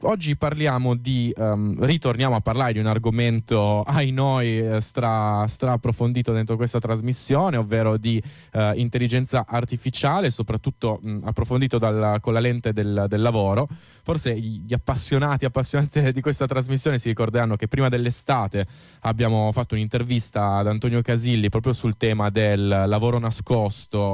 Oggi parliamo ritorniamo a parlare di un argomento, ai noi, stra approfondito dentro questa trasmissione, ovvero di intelligenza artificiale, soprattutto approfondito con la lente del lavoro. Forse gli appassionati di questa trasmissione si ricorderanno che prima dell'estate abbiamo fatto un'intervista ad Antonio Casilli proprio sul tema del lavoro nascosto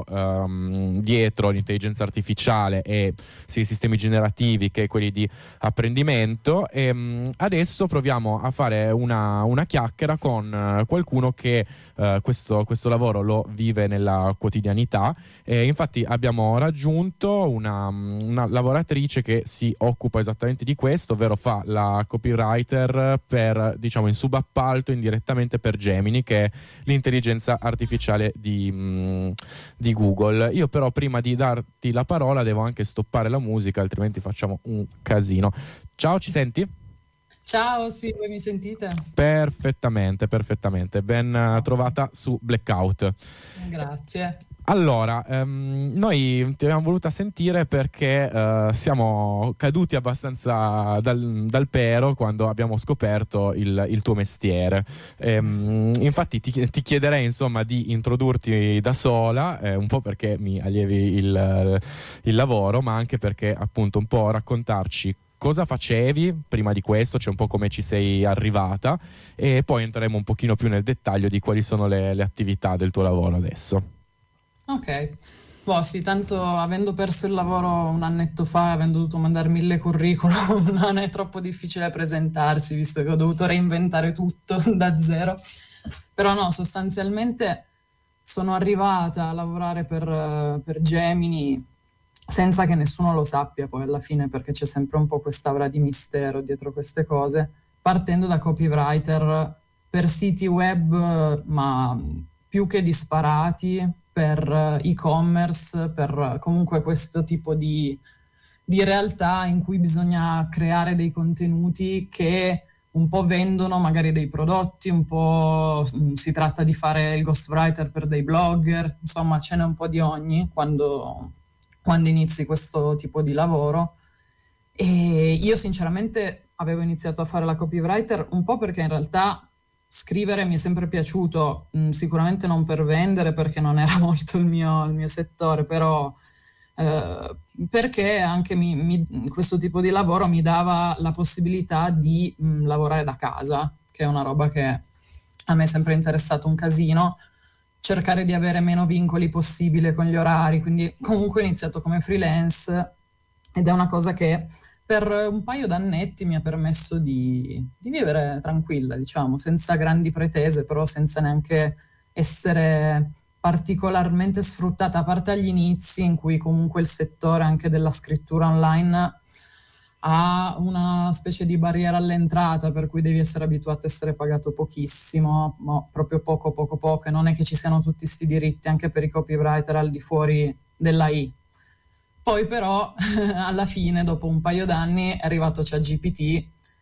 dietro l'intelligenza artificiale e sia i sistemi generativi che quelli di apprendimento, e adesso proviamo a fare una chiacchiera con qualcuno che questo lavoro lo vive nella quotidianità, e infatti abbiamo raggiunto una lavoratrice che si occupa esattamente di questo, ovvero fa la copywriter per, diciamo, in subappalto indirettamente per Gemini, che è l'intelligenza artificiale di Google. Io però prima di darti la parola devo anche stoppare la musica, altrimenti facciamo un casino. Ciao, ci senti? Ciao, sì, voi mi sentite? Perfettamente. Ben trovata su Blackout. Grazie. Allora, noi ti abbiamo voluta sentire perché siamo caduti abbastanza dal pero quando abbiamo scoperto il tuo mestiere. Infatti ti chiederei, insomma, di introdurti da sola, un po' perché mi allievi il lavoro, ma anche perché appunto un po' raccontarci cosa facevi prima di questo, cioè un po' come ci sei arrivata, e poi entreremo un pochino più nel dettaglio di quali sono le attività del tuo lavoro adesso. Ok, sì, tanto avendo perso il lavoro un annetto fa, avendo dovuto mandare 1000 curriculum, non è troppo difficile presentarsi, visto che ho dovuto reinventare tutto da zero. Però no, sostanzialmente sono arrivata a lavorare per Gemini senza che nessuno lo sappia poi alla fine, perché c'è sempre un po' quest'aura di mistero dietro queste cose, partendo da copywriter per siti web, ma più che disparati, per e-commerce, per comunque questo tipo di realtà in cui bisogna creare dei contenuti che un po' vendono magari dei prodotti, un po' si tratta di fare il ghostwriter per dei blogger, insomma ce n'è un po' di ogni quando inizi questo tipo di lavoro. E io sinceramente avevo iniziato a fare la copywriter un po' perché in realtà scrivere mi è sempre piaciuto, sicuramente non per vendere, perché non era molto il mio settore, però perché anche questo tipo di lavoro mi dava la possibilità di lavorare da casa, che è una roba che a me è sempre interessato un casino, cercare di avere meno vincoli possibile con gli orari, quindi comunque ho iniziato come freelance ed è una cosa che per un paio d'annetti mi ha permesso di vivere tranquilla, diciamo, senza grandi pretese, però senza neanche essere particolarmente sfruttata, a parte agli inizi in cui comunque il settore anche della scrittura online ha una specie di barriera all'entrata, per cui devi essere abituato a essere pagato pochissimo, ma proprio poco, e non è che ci siano tutti sti diritti anche per i copywriter al di fuori dell'AI. Poi però alla fine, dopo un paio d'anni, è arrivato ChatGPT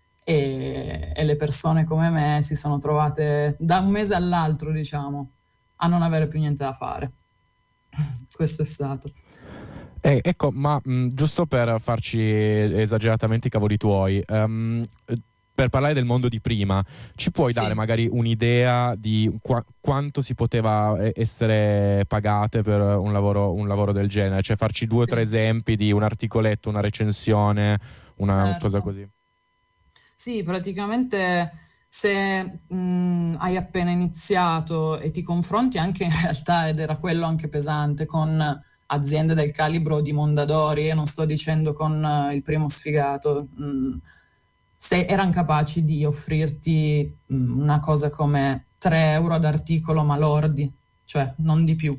e le persone come me si sono trovate da un mese all'altro, diciamo, a non avere più niente da fare. Questo è stato. Ecco, ma giusto per farci esageratamente i cavoli tuoi, per parlare del mondo di prima, ci puoi dare magari un'idea di quanto si poteva essere pagate per un lavoro del genere? Cioè farci 2 o 3 esempi di un articoletto, una recensione, una cosa così. Sì, praticamente se hai appena iniziato e ti confronti anche in realtà, ed era quello anche pesante, con aziende del calibro di Mondadori, e non sto dicendo con il primo sfigato, se erano capaci di offrirti una cosa come 3 euro ad articolo, ma lordi, cioè non di più.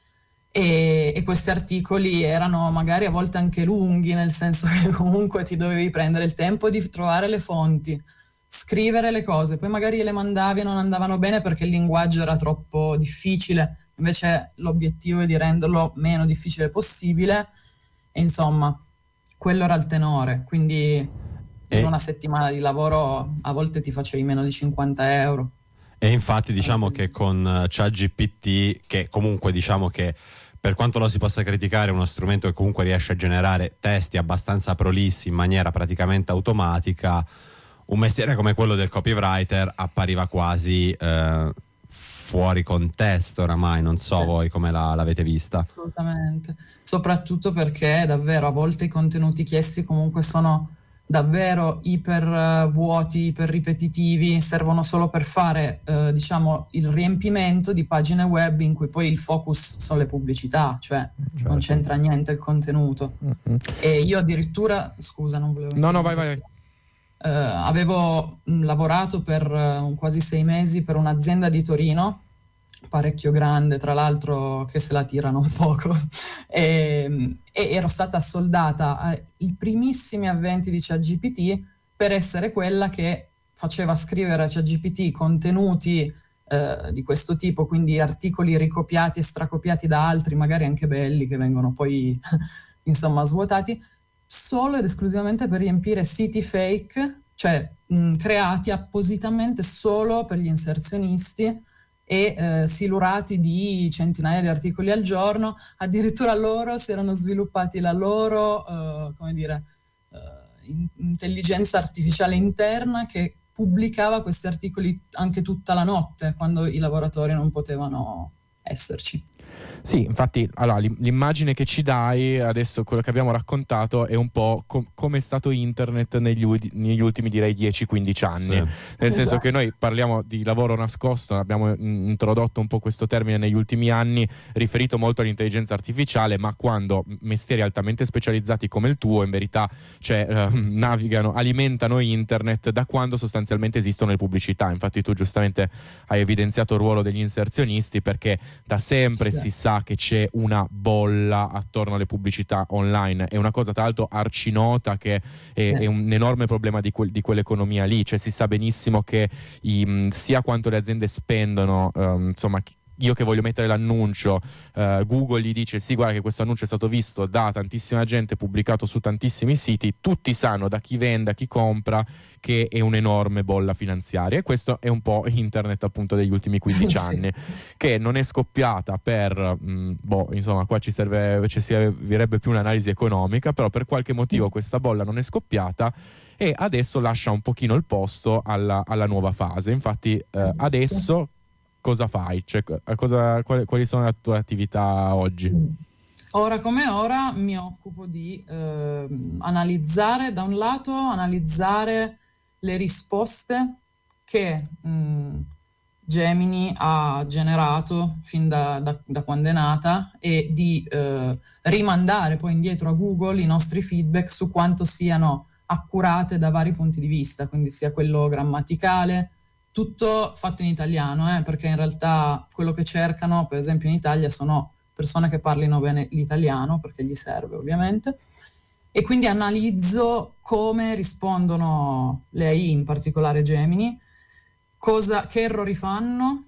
E questi articoli erano magari a volte anche lunghi, nel senso che comunque ti dovevi prendere il tempo di trovare le fonti, scrivere le cose, poi magari le mandavi e non andavano bene perché il linguaggio era troppo difficile, invece l'obiettivo è di renderlo meno difficile possibile, e insomma quello era il tenore, quindi in una settimana di lavoro a volte ti facevi meno di 50 euro. E infatti diciamo che con ChatGPT, che comunque diciamo che per quanto lo si possa criticare, è uno strumento che comunque riesce a generare testi abbastanza prolissi in maniera praticamente automatica. Un mestiere come quello del copywriter appariva quasi fuori contesto oramai, non so voi come l'avete vista. Assolutamente, soprattutto perché davvero a volte i contenuti chiesti comunque sono davvero iper vuoti, iper ripetitivi, servono solo per fare diciamo il riempimento di pagine web in cui poi il focus sono le pubblicità, cioè non c'entra niente il contenuto. E io addirittura, scusa, non volevo... No, vai. Avevo lavorato per quasi 6 mesi per un'azienda di Torino, parecchio grande, tra l'altro, che se la tirano un poco, e ero stata soldata ai primissimi avventi di ChatGPT per essere quella che faceva scrivere a ChatGPT contenuti di questo tipo, quindi articoli ricopiati e stracopiati da altri, magari anche belli, che vengono poi insomma svuotati, solo ed esclusivamente per riempire siti fake, cioè creati appositamente solo per gli inserzionisti e silurati di centinaia di articoli al giorno. Addirittura loro si erano sviluppati la loro intelligenza artificiale interna che pubblicava questi articoli anche tutta la notte quando i lavoratori non potevano esserci. Sì, infatti, allora, l'immagine che ci dai adesso, quello che abbiamo raccontato, è un po' come è stato internet negli ultimi, direi, 10-15 anni. Sì. Nel senso che noi parliamo di lavoro nascosto, abbiamo introdotto un po' questo termine negli ultimi anni, riferito molto all'intelligenza artificiale, ma quando mestieri altamente specializzati come il tuo, in verità, navigano, alimentano internet da quando sostanzialmente esistono le pubblicità. Infatti tu giustamente hai evidenziato il ruolo degli inserzionisti, perché da sempre si sa che c'è una bolla attorno alle pubblicità online. È una cosa tra l'altro arcinota, che è un enorme problema di quell'economia lì. Cioè si sa benissimo che sia quanto le aziende spendono, insomma, io che voglio mettere l'annuncio, Google gli dice sì, guarda che questo annuncio è stato visto da tantissima gente, pubblicato su tantissimi siti, tutti sanno, da chi vende a chi compra, che è un'enorme bolla finanziaria. E questo è un po' internet appunto degli ultimi 15 anni, che non è scoppiata per insomma, qua ci servirebbe più un'analisi economica, però per qualche motivo questa bolla non è scoppiata e adesso lascia un pochino il posto alla nuova fase. Infatti adesso cosa fai? Cioè, quali sono le tue attività oggi? Ora come ora mi occupo di analizzare, da un lato, le risposte che Gemini ha generato fin da quando è nata, e di rimandare poi indietro a Google i nostri feedback su quanto siano accurate da vari punti di vista, quindi sia quello grammaticale, tutto fatto in italiano, perché in realtà quello che cercano, per esempio in Italia, sono persone che parlino bene l'italiano, perché gli serve ovviamente, e quindi analizzo come rispondono le AI, in particolare Gemini, che errori fanno,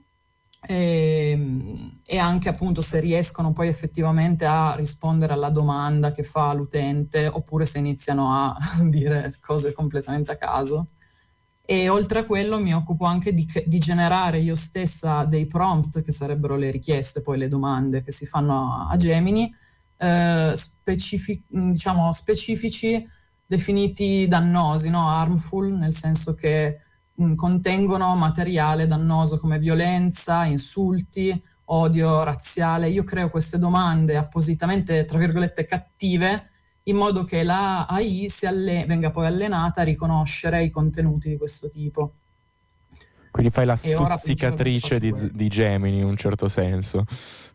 e anche appunto se riescono poi effettivamente a rispondere alla domanda che fa l'utente, oppure se iniziano a dire cose completamente a caso. E oltre a quello mi occupo anche di generare io stessa dei prompt, che sarebbero le richieste, poi le domande che si fanno a Gemini, specifici, definiti dannosi, no? Harmful, nel senso che contengono materiale dannoso come violenza, insulti, odio razziale. Io creo queste domande appositamente, tra virgolette, cattive, in modo che la AI venga poi allenata a riconoscere i contenuti di questo tipo. Quindi fai la stuzzicatrice di Gemini, in un certo senso.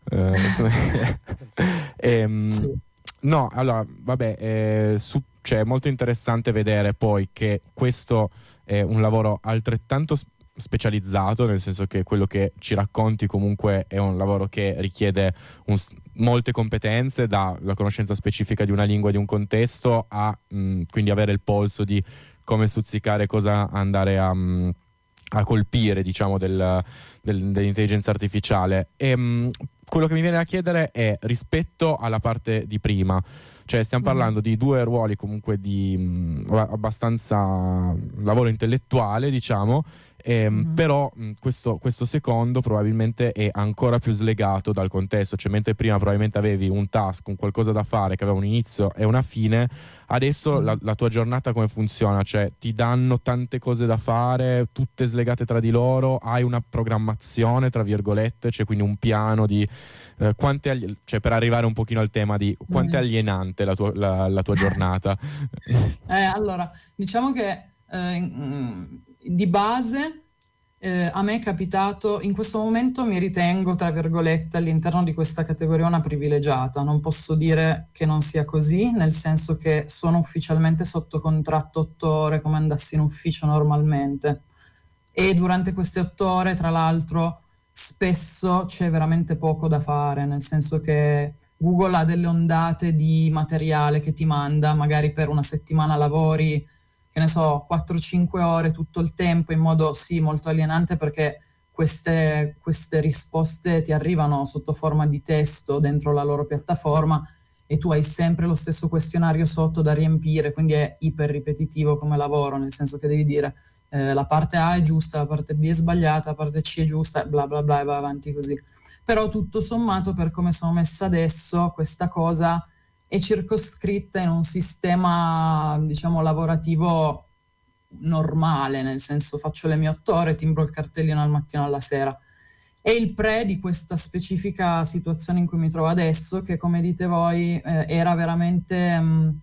Sì. No, allora, vabbè, cioè, è molto interessante vedere poi che questo è un lavoro altrettanto specializzato, nel senso che quello che ci racconti comunque è un lavoro che richiede molte competenze, dalla conoscenza specifica di una lingua, di un contesto, a quindi avere il polso di come stuzzicare, cosa andare a colpire, diciamo, dell'intelligenza artificiale. E quello che mi viene da chiedere è, rispetto alla parte di prima, cioè stiamo parlando di due ruoli comunque di abbastanza lavoro intellettuale, diciamo, Però questo secondo probabilmente è ancora più slegato dal contesto, cioè mentre prima probabilmente avevi un task, un qualcosa da fare che aveva un inizio e una fine, adesso la tua giornata come funziona? Cioè ti danno tante cose da fare, tutte slegate tra di loro, hai una programmazione tra virgolette, c'è quindi un piano di cioè per arrivare un pochino al tema di quanto è alienante la tua giornata. Allora, diciamo che di base a me è capitato, in questo momento mi ritengo tra virgolette all'interno di questa categoria una privilegiata, non posso dire che non sia così, nel senso che sono ufficialmente sotto contratto 8 ore come andassi in ufficio normalmente, e durante queste 8 ore tra l'altro spesso c'è veramente poco da fare, nel senso che Google ha delle ondate di materiale che ti manda, magari per una settimana lavori, che ne so, 4-5 ore tutto il tempo in modo sì molto alienante, perché queste risposte ti arrivano sotto forma di testo dentro la loro piattaforma e tu hai sempre lo stesso questionario sotto da riempire, quindi è iper ripetitivo come lavoro, nel senso che devi dire la parte A è giusta, la parte B è sbagliata, la parte C è giusta, bla bla bla, e va avanti così. Però tutto sommato, per come sono messa adesso, questa cosa è circoscritta in un sistema, diciamo, lavorativo normale, nel senso faccio le mie 8 ore, timbro il cartellino al mattino alla sera. E il pre di questa specifica situazione in cui mi trovo adesso, che come dite voi era veramente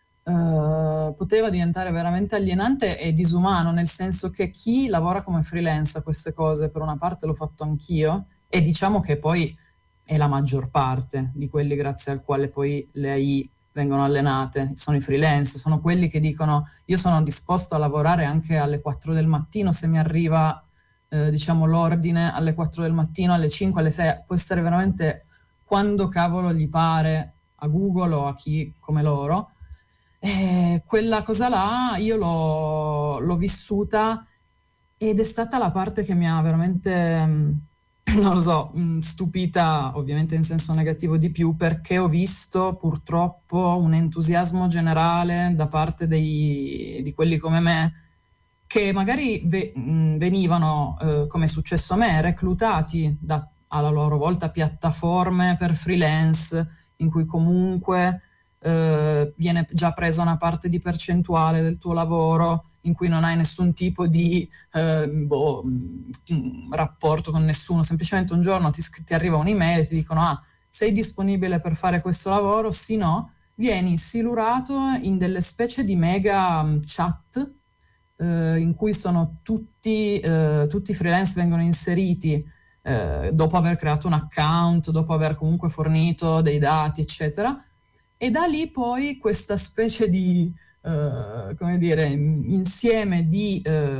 poteva diventare veramente alienante e disumano, nel senso che chi lavora come freelance a queste cose, per una parte l'ho fatto anch'io, e diciamo che poi è la maggior parte di quelli grazie al quale poi le AI vengono allenate, sono i freelance, sono quelli che dicono io sono disposto a lavorare anche alle 4 del mattino se mi arriva diciamo l'ordine alle 4 del mattino, alle 5, alle 6, può essere veramente quando cavolo gli pare a Google o a chi come loro. Quella cosa là io l'ho vissuta ed è stata la parte che mi ha veramente non lo so, stupita ovviamente in senso negativo di più, perché ho visto purtroppo un entusiasmo generale da parte di quelli come me, che magari venivano, come è successo a me, reclutati da alla loro volta piattaforme per freelance, in cui comunque viene già presa una parte di percentuale del tuo lavoro, in cui non hai nessun tipo di rapporto con nessuno, semplicemente un giorno ti arriva un'email e ti dicono sei disponibile per fare questo lavoro? Sì, no? Vieni silurato in delle specie di mega chat in cui sono tutti i freelance vengono inseriti dopo aver creato un account, dopo aver comunque fornito dei dati, eccetera, e da lì poi questa specie di come dire, insieme di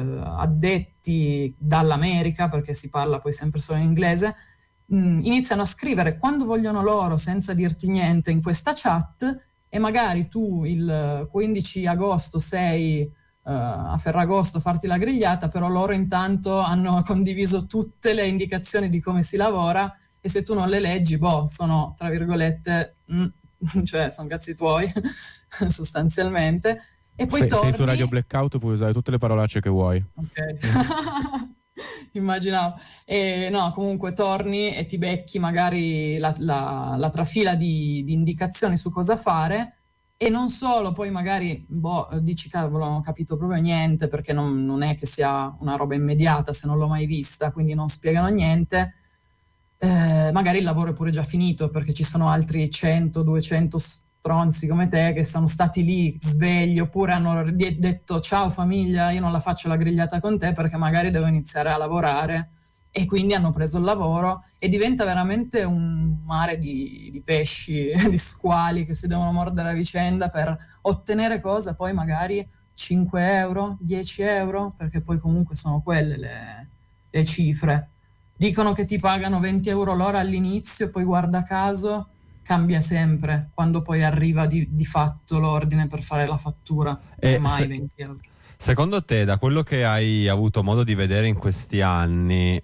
addetti dall'America, perché si parla poi sempre solo in inglese, iniziano a scrivere quando vogliono loro senza dirti niente in questa chat, e magari tu il 15 agosto sei a Ferragosto a farti la grigliata, però loro intanto hanno condiviso tutte le indicazioni di come si lavora, e se tu non le leggi, sono tra virgolette cioè sono cazzi tuoi sostanzialmente. E poi sei su Radio Blackout, puoi usare tutte le parolacce che vuoi. Ok. Immaginavo. E no, comunque torni e ti becchi magari la trafila di indicazioni su cosa fare, e non solo, poi magari dici cavolo, non ho capito proprio niente, perché non è che sia una roba immediata se non l'ho mai vista, quindi non spiegano niente. Magari il lavoro è pure già finito, perché ci sono altri 100-200 stronzi come te che sono stati lì svegli, oppure hanno detto ciao famiglia, io non la faccio la grigliata con te perché magari devo iniziare a lavorare, e quindi hanno preso il lavoro, e diventa veramente un mare di pesci, di squali che si devono mordere a vicenda per ottenere cosa? Poi magari 5 euro, 10 euro, perché poi comunque sono quelle le cifre. Dicono che ti pagano 20 euro l'ora all'inizio, poi guarda caso cambia sempre quando poi arriva di fatto l'ordine per fare la fattura, e mai 20 euro. Secondo te, da quello che hai avuto modo di vedere in questi anni,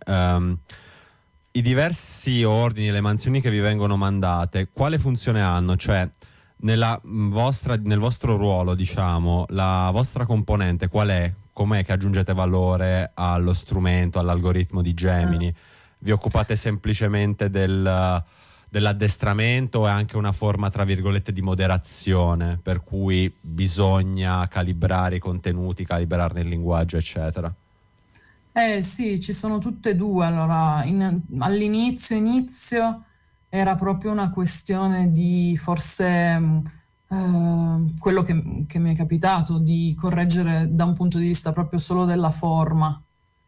i diversi ordini, le mansioni che vi vengono mandate, quale funzione hanno? Cioè, nel vostro ruolo, diciamo, la vostra componente qual è? Com'è che aggiungete valore allo strumento, all'algoritmo di Gemini? Vi occupate semplicemente dell'addestramento o è anche una forma, tra virgolette, di moderazione, per cui bisogna calibrare i contenuti, calibrarne il linguaggio, eccetera? Sì, ci sono tutte e due. Allora, all'inizio era proprio una questione di forse quello che mi è capitato di correggere da un punto di vista proprio solo della forma.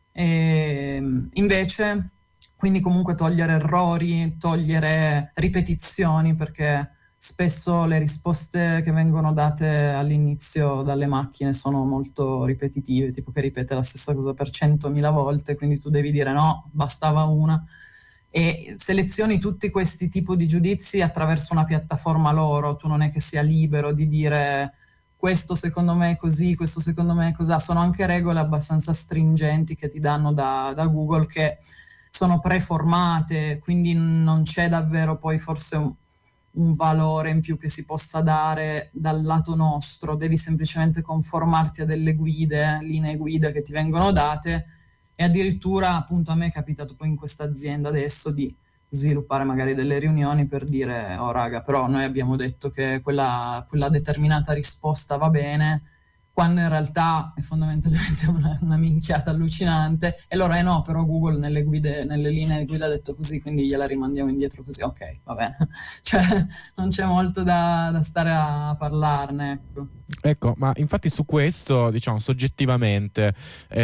E invece, quindi comunque togliere errori, togliere ripetizioni, perché spesso le risposte che vengono date all'inizio dalle macchine sono molto ripetitive, tipo che ripete la stessa cosa per 100.000 volte, quindi tu devi dire no, bastava una. E selezioni tutti questi tipi di giudizi attraverso una piattaforma loro, tu non è che sia libero di dire questo secondo me è così, questo secondo me è così. Sono anche regole abbastanza stringenti che ti danno da Google, che sono preformate, quindi non c'è davvero poi forse un valore in più che si possa dare dal lato nostro, devi semplicemente conformarti a delle linee guida che ti vengono date. E addirittura appunto a me è capitato poi in questa azienda adesso di sviluppare magari delle riunioni per dire oh raga, però noi abbiamo detto che quella determinata risposta va bene, quando in realtà è fondamentalmente una minchiata allucinante, e loro no, però Google nelle linee guida ha detto così, quindi gliela rimandiamo indietro così, ok, va bene. Cioè non c'è molto da stare a parlarne, ecco. Ecco, ma infatti su questo, diciamo, soggettivamente,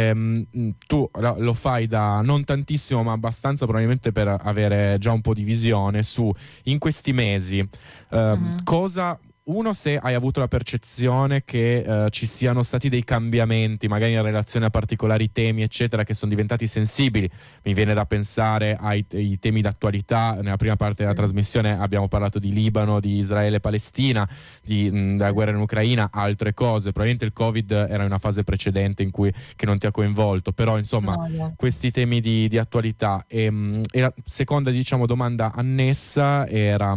tu lo fai da non tantissimo, ma abbastanza probabilmente per avere già un po' di visione su, in questi mesi, cosa... Uno, se hai avuto la percezione che ci siano stati dei cambiamenti, magari in relazione a particolari temi, eccetera, che sono diventati sensibili. Mi viene da pensare ai temi d'attualità. Nella prima parte della trasmissione abbiamo parlato di Libano, di Israele e Palestina, della guerra in Ucraina, altre cose. Probabilmente il Covid era in una fase precedente che non ti ha coinvolto, però insomma questi temi di attualità. E la seconda, diciamo, domanda annessa era...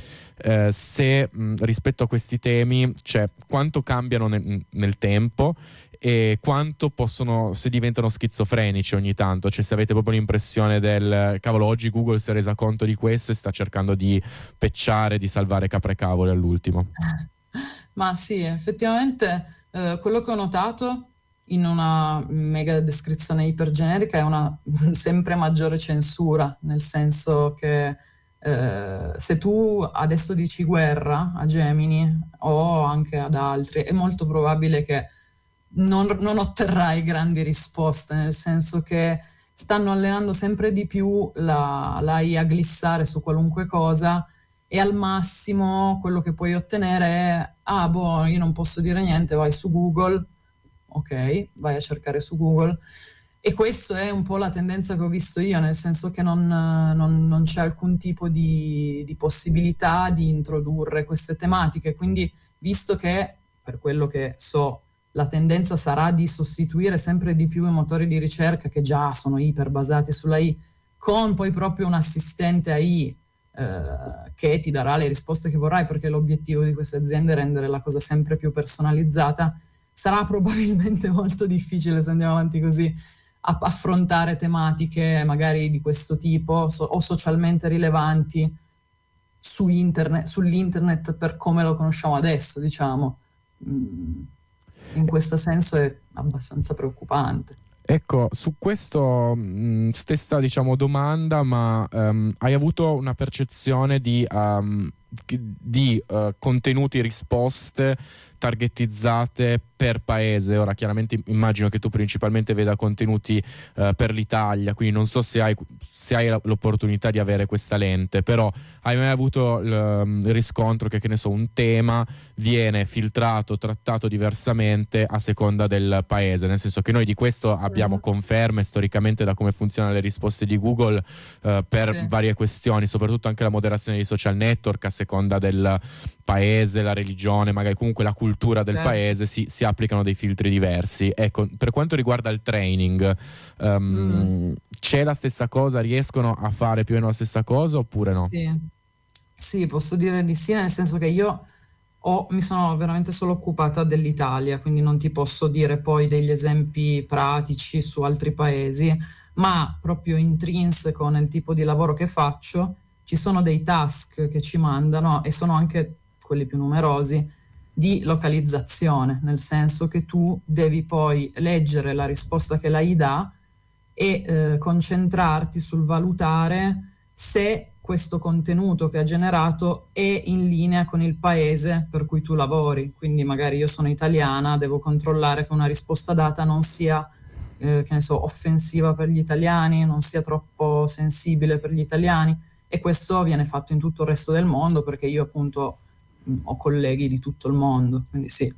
se rispetto a questi temi, cioè quanto cambiano nel tempo e quanto possono, se diventano schizofrenici ogni tanto, cioè se avete proprio l'impressione del cavolo, oggi Google si è resa conto di questo e sta cercando di pecciare, di salvare capre e cavoli all'ultimo. Ma sì, effettivamente quello che ho notato in una mega descrizione ipergenerica è una sempre maggiore censura, nel senso che se tu adesso dici guerra a Gemini o anche ad altri, è molto probabile che non otterrai grandi risposte, nel senso che stanno allenando sempre di più l'AI a glissare su qualunque cosa, e al massimo quello che puoi ottenere è io non posso dire niente, vai su Google, ok, vai a cercare su Google. E questa è un po' la tendenza che ho visto io, nel senso che non c'è alcun tipo di possibilità di introdurre queste tematiche. Quindi, visto che, per quello che so, la tendenza sarà di sostituire sempre di più i motori di ricerca, che già sono iper basati sulla AI, con poi proprio un assistente AI che ti darà le risposte che vorrai, perché l'obiettivo di queste aziende è rendere la cosa sempre più personalizzata, sarà probabilmente molto difficile, se andiamo avanti così, affrontare tematiche magari di questo tipo o socialmente rilevanti sull'internet per come lo conosciamo adesso, diciamo. In questo senso è abbastanza preoccupante. Ecco, su questo stessa, diciamo, domanda, ma hai avuto una percezione di contenuti, risposte targetizzate per paese? Ora chiaramente immagino che tu principalmente veda contenuti per l'Italia, quindi non so se hai l'opportunità di avere questa lente, però hai mai avuto il riscontro che ne so, un tema viene filtrato, trattato diversamente a seconda del paese, nel senso che noi di questo abbiamo conferme storicamente da come funzionano le risposte di Google per varie questioni, soprattutto anche la moderazione dei social network a seconda del paese, la religione, magari comunque la cultura del paese, si applicano dei filtri diversi. Ecco, per quanto riguarda il training, c'è la stessa cosa? Riescono a fare più o meno la stessa cosa oppure no? Sì, posso dire di sì, nel senso che io mi sono veramente solo occupata dell'Italia, quindi non ti posso dire poi degli esempi pratici su altri paesi, ma proprio intrinseco nel tipo di lavoro che faccio ci sono dei task che ci mandano, e sono anche quelli più numerosi, di localizzazione, nel senso che tu devi poi leggere la risposta che l'AI dà e concentrarti sul valutare se questo contenuto che ha generato è in linea con il paese per cui tu lavori. Quindi magari io sono italiana, devo controllare che una risposta data non sia che ne so, offensiva per gli italiani, non sia troppo sensibile per gli italiani, e questo viene fatto in tutto il resto del mondo, perché io appunto ho colleghi di tutto il mondo, quindi sì.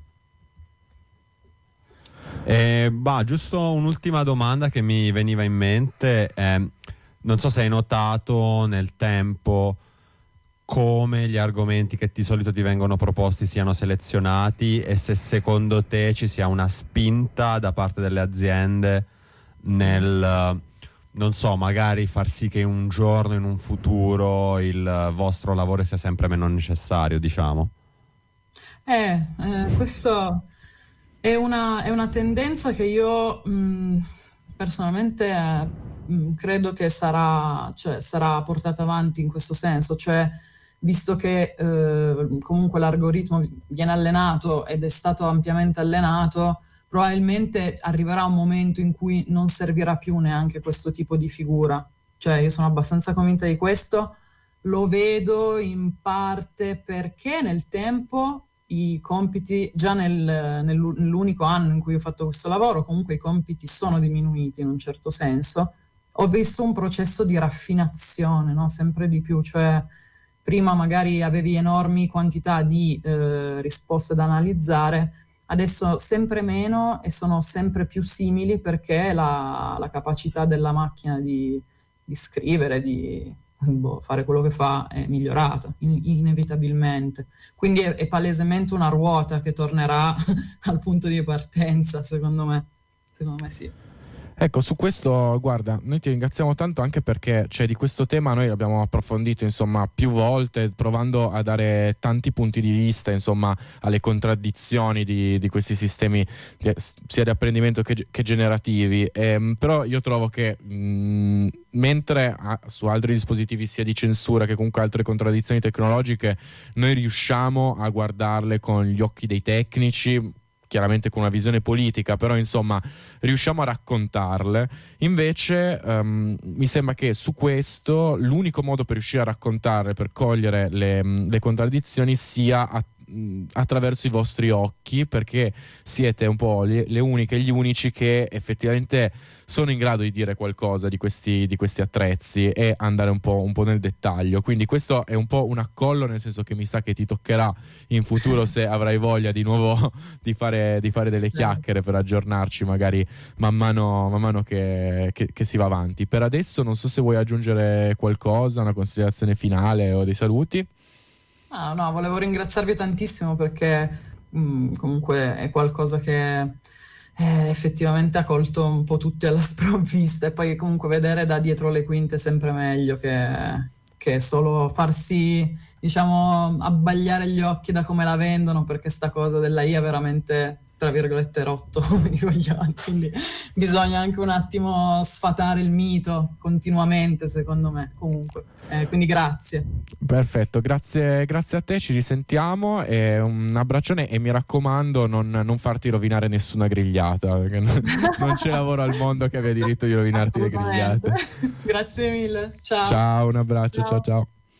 Giusto un'ultima domanda che mi veniva in mente. Non so se hai notato nel tempo come gli argomenti che di solito ti vengono proposti siano selezionati, e se secondo te ci sia una spinta da parte delle aziende nel, non so, magari far sì che un giorno in un futuro il vostro lavoro sia sempre meno necessario, diciamo. Questo è una tendenza che io personalmente credo che sarà portata avanti in questo senso, cioè visto che comunque l'algoritmo viene allenato ed è stato ampiamente allenato, probabilmente arriverà un momento in cui non servirà più neanche questo tipo di figura. Cioè io sono abbastanza convinta di questo, lo vedo in parte perché nel tempo i compiti, già nell'unico anno in cui ho fatto questo lavoro, comunque i compiti sono diminuiti in un certo senso. Ho visto un processo di raffinazione, no? Sempre di più, cioè prima magari avevi enormi quantità di risposte da analizzare, adesso sempre meno e sono sempre più simili, perché la capacità della macchina di scrivere, di fare quello che fa è migliorata inevitabilmente. Quindi è palesemente una ruota che tornerà al punto di partenza, secondo me sì. Ecco, su questo, guarda, noi ti ringraziamo tanto, anche perché di questo tema noi l'abbiamo approfondito, insomma, più volte, provando a dare tanti punti di vista, insomma, alle contraddizioni di questi sistemi sia di apprendimento che generativi. Però io trovo che mentre su altri dispositivi, sia di censura che comunque altre contraddizioni tecnologiche, noi riusciamo a guardarle con gli occhi dei tecnici, chiaramente con una visione politica, però insomma riusciamo a raccontarle. Invece mi sembra che su questo l'unico modo per riuscire a raccontarle, per cogliere le contraddizioni, sia attraverso i vostri occhi, perché siete un po' le uniche, gli unici che effettivamente sono in grado di dire qualcosa di questi attrezzi e andare un po' nel dettaglio. Quindi questo è un po' un accollo, nel senso che mi sa che ti toccherà in futuro, se avrai voglia di nuovo di fare delle chiacchiere per aggiornarci magari man mano che si va avanti. Per adesso non so se vuoi aggiungere qualcosa, una considerazione finale o dei saluti. No, volevo ringraziarvi tantissimo, perché comunque è qualcosa che effettivamente ha colto un po' tutti alla sprovvista, e poi comunque vedere da dietro le quinte è sempre meglio che solo farsi, diciamo, abbagliare gli occhi da come la vendono, perché sta cosa della IA veramente, tra virgolette, rotto i coglioni, quindi bisogna anche un attimo sfatare il mito continuamente, secondo me, comunque. Quindi grazie. Perfetto, grazie a te, ci risentiamo, e un abbraccione, e mi raccomando non farti rovinare nessuna grigliata, perché non c'è lavoro al mondo che abbia diritto di rovinarti le grigliate. Grazie mille, ciao. Ciao, un abbraccio, ciao.